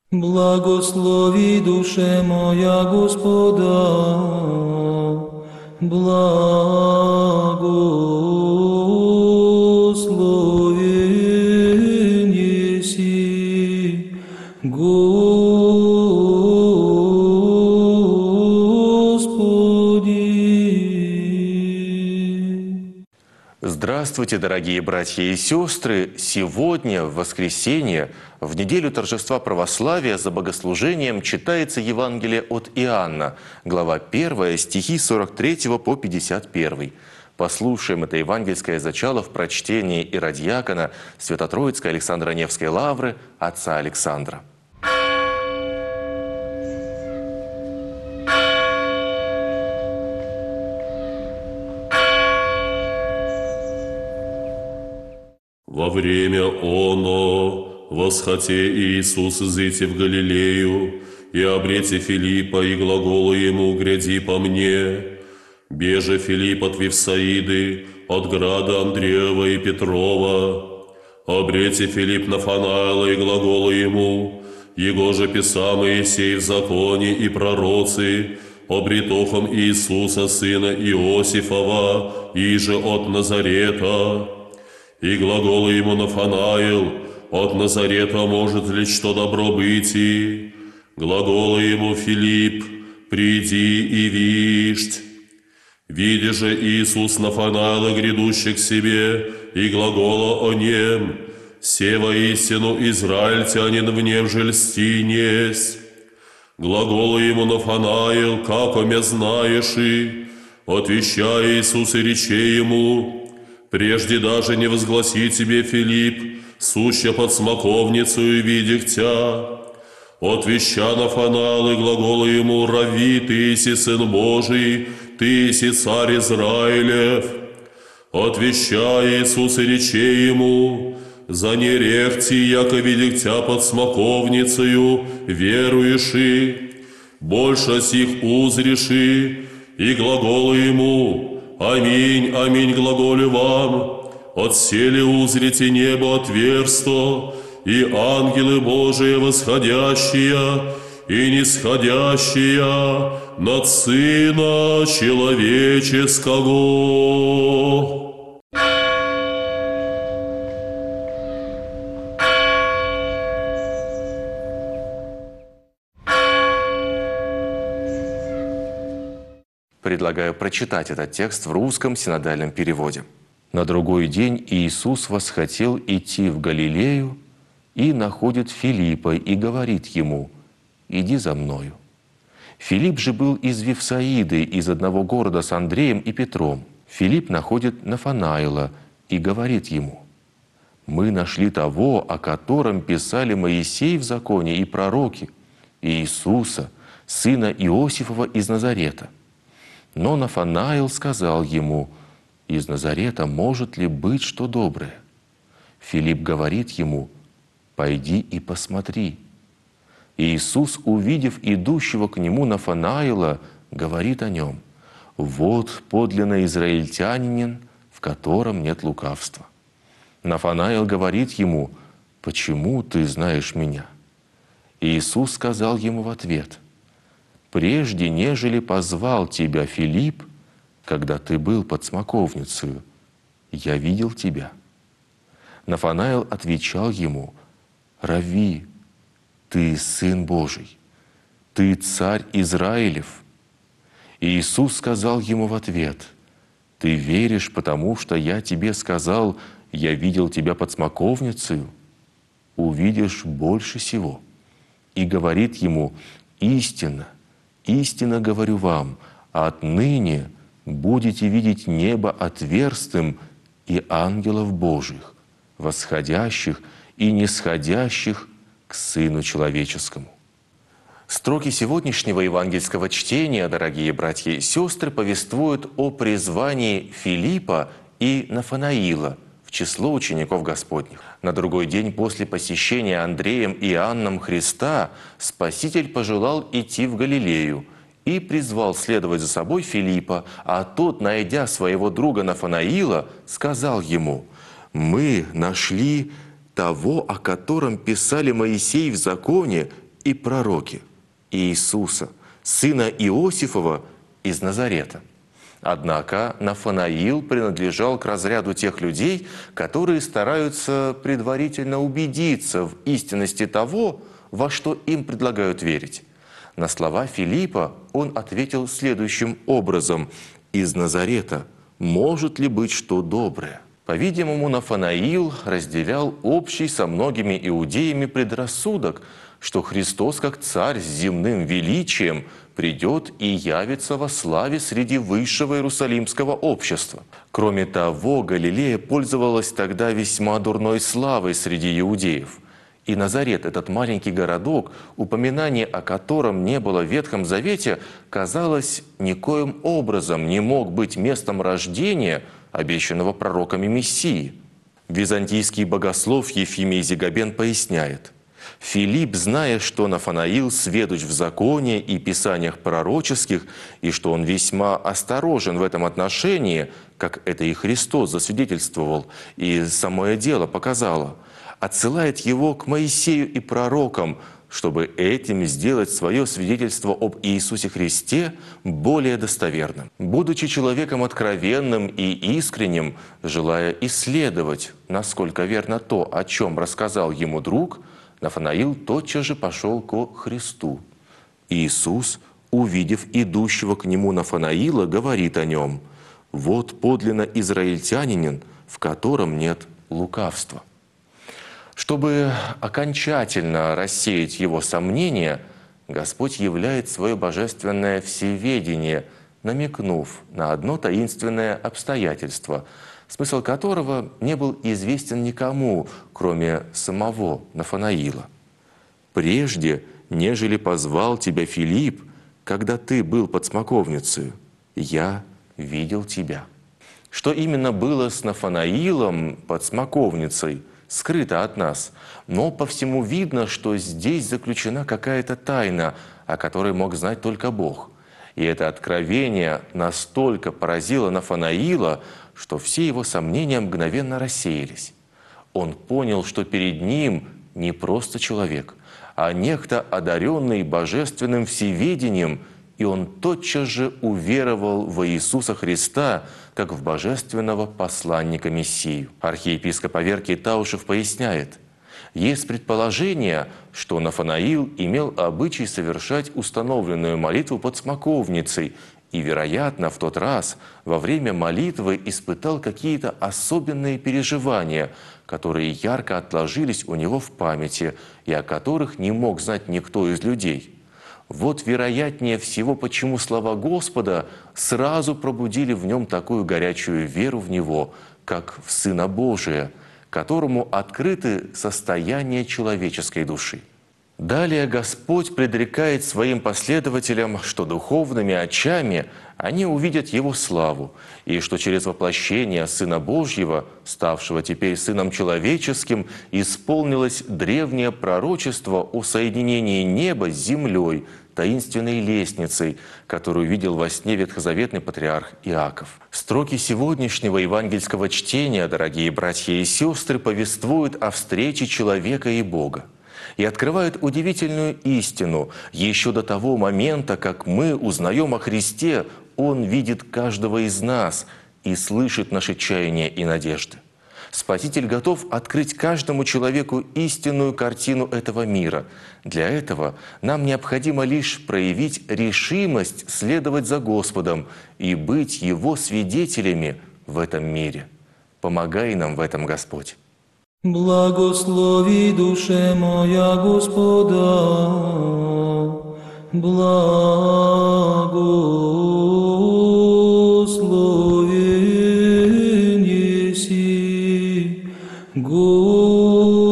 Благослови душе моя Господа, благословен еси Господи. Здравствуйте, дорогие братья и сестры! Сегодня, в воскресенье, в неделю торжества православия, за богослужением читается Евангелие от Иоанна, глава 1, стихи 43 по 51. Послушаем это евангельское зачало в прочтении иродиакона Свято-Троицкой Александро-Невской лавры отца Александра. Во время оно восхоте Иисус зыти в Галилею, и обрете Филиппа, и глагола ему: «Гряди по мне». Беже Филипп от Вифсаиды, от града Андреева и Петрова. Обрете Филипп Нафанаила, и глагола ему: «Его же писа Моисей в законе и пророцы, обретохом Иисуса, сына Иосифова, иже от Назарета». И глагола ему Нафанаил: «От Назарета может ли что добро быть?» Глагола ему Филипп: «Приди и вишть». Видя же Иисус Нафанаила, грядущих к себе, и глагола о нем: «Се воистину израильтянин, в нем же льсти несть». Глагола ему Нафанаил: «Как о мя знаешь?» И отвещая Иисус и рече ему: «Прежде даже не возгласи тебе, Филипп, суща под смоковницею видях тя». Отвеща Нафанаил и глагола ему: «Рави, ты си Сын Божий, ты си Царь Израилев». Отвеща Иисус и рече ему: «За нерехти, яко видях тя под смоковницею, веруеши, больше сих узреши». И глагола ему: «Аминь, аминь, глаголю вам, отселе узрите небо отверсто, и ангелы Божии восходящие и нисходящие над Сына Человеческого». Предлагаю прочитать этот текст в русском синодальном переводе. «На другой день Иисус восхотел идти в Галилею и находит Филиппа и говорит ему: „Иди за мною“. Филипп же был из Вифсаиды, из одного города с Андреем и Петром. Филипп находит Нафанаила и говорит ему: „Мы нашли того, о котором писали Моисей в законе и пророки, Иисуса, сына Иосифова из Назарета“. Но Нафанаил сказал ему: «Из Назарета может ли быть что доброе?» Филипп говорит ему: «Пойди и посмотри». Иисус, увидев идущего к нему Нафанаила, говорит о нем: «Вот подлинно израильтянин, в котором нет лукавства». Нафанаил говорит ему: «Почему ты знаешь меня?» Иисус сказал ему в ответ: «Прежде, нежели позвал тебя Филипп, когда ты был под смоковницею, я видел тебя». Нафанаил отвечал ему: «Рави, ты Сын Божий, ты Царь Израилев». И Иисус сказал ему в ответ: «Ты веришь, потому что я тебе сказал: я видел тебя под смоковницею? Увидишь больше сего». И говорит ему: «Истинно, истинно говорю вам, отныне будете видеть небо отверстым и ангелов Божьих, восходящих и нисходящих к Сыну Человеческому». Строки сегодняшнего евангельского чтения, дорогие братья и сестры, повествуют о призвании Филиппа и Нафанаила в число учеников Господних. На другой день после посещения Андреем и Иоанном Христа Спаситель пожелал идти в Галилею и призвал следовать за собой Филиппа, а тот, найдя своего друга Нафанаила, сказал ему: «Мы нашли того, о котором писали Моисей в законе и пророки Иисуса, сына Иосифова из Назарета. Однако Нафанаил принадлежал к разряду тех людей, которые стараются предварительно убедиться в истинности того, во что им предлагают верить. На слова Филиппа он ответил следующим образом: «Из Назарета может ли быть что доброе?» По-видимому, Нафанаил разделял общий со многими иудеями предрассудок, что Христос, как царь с земным величием, придет и явится во славе среди высшего иерусалимского общества. Кроме того, Галилея пользовалась тогда весьма дурной славой среди иудеев. И Назарет, этот маленький городок, упоминание о котором не было в Ветхом Завете, казалось, никоим образом не мог быть местом рождения обещанного пророками Мессии. Византийский богослов Ефимий Зигабен поясняет: «Филипп, зная, что Нафанаил сведущ в законе и писаниях пророческих, и что он весьма осторожен в этом отношении, как это и Христос засвидетельствовал, и самое дело показало, отсылает его к Моисею и пророкам, чтобы этим сделать свое свидетельство об Иисусе Христе более достоверным. Будучи человеком откровенным и искренним, желая исследовать, насколько верно то, о чем рассказал ему друг, Нафанаил тотчас же пошел ко Христу. Иисус, увидев идущего к нему Нафанаила, говорит о нем: «Вот подлинно израильтянин, в котором нет лукавства». Чтобы окончательно рассеять его сомнения, Господь являет свое божественное всеведение, намекнув на одно таинственное обстоятельство, смысл которого не был известен никому, кроме самого Нафанаила. «Прежде, нежели позвал тебя Филипп, когда ты был под смоковницей, я видел тебя». Что именно было с Нафанаилом под смоковницей, скрыто от нас, но по всему видно, что здесь заключена какая-то тайна, о которой мог знать только Бог. И это откровение настолько поразило Нафанаила, что все его сомнения мгновенно рассеялись. Он понял, что перед ним не просто человек, а некто, одаренный божественным всеведением, и он тотчас же уверовал во Иисуса Христа, как в божественного посланника Мессию. Архиепископ Аверкий Таушев поясняет: есть предположение, что Нафанаил имел обычай совершать установленную молитву под смоковницей и, вероятно, в тот раз во время молитвы испытал какие-то особенные переживания, которые ярко отложились у него в памяти и о которых не мог знать никто из людей. Вот вероятнее всего, почему слова Господа сразу пробудили в нем такую горячую веру в Него, как в Сына Божия, которому открыты состояния человеческой души. Далее Господь предрекает своим последователям, что духовными очами они увидят Его славу, и что через воплощение Сына Божьего, ставшего теперь Сыном Человеческим, исполнилось древнее пророчество о соединении неба с землей, таинственной лестницей, которую видел во сне ветхозаветный патриарх Иаков. Строки сегодняшнего евангельского чтения, дорогие братья и сестры, повествуют о встрече человека и Бога и открывают удивительную истину. Еще до того момента, как мы узнаем о Христе, Он видит каждого из нас и слышит наши чаяния и надежды. Спаситель готов открыть каждому человеку истинную картину этого мира. Для этого нам необходимо лишь проявить решимость следовать за Господом и быть Его свидетелями в этом мире. Помогай нам в этом, Господь. Благослови душе моя Господа, благословен еси, Господи.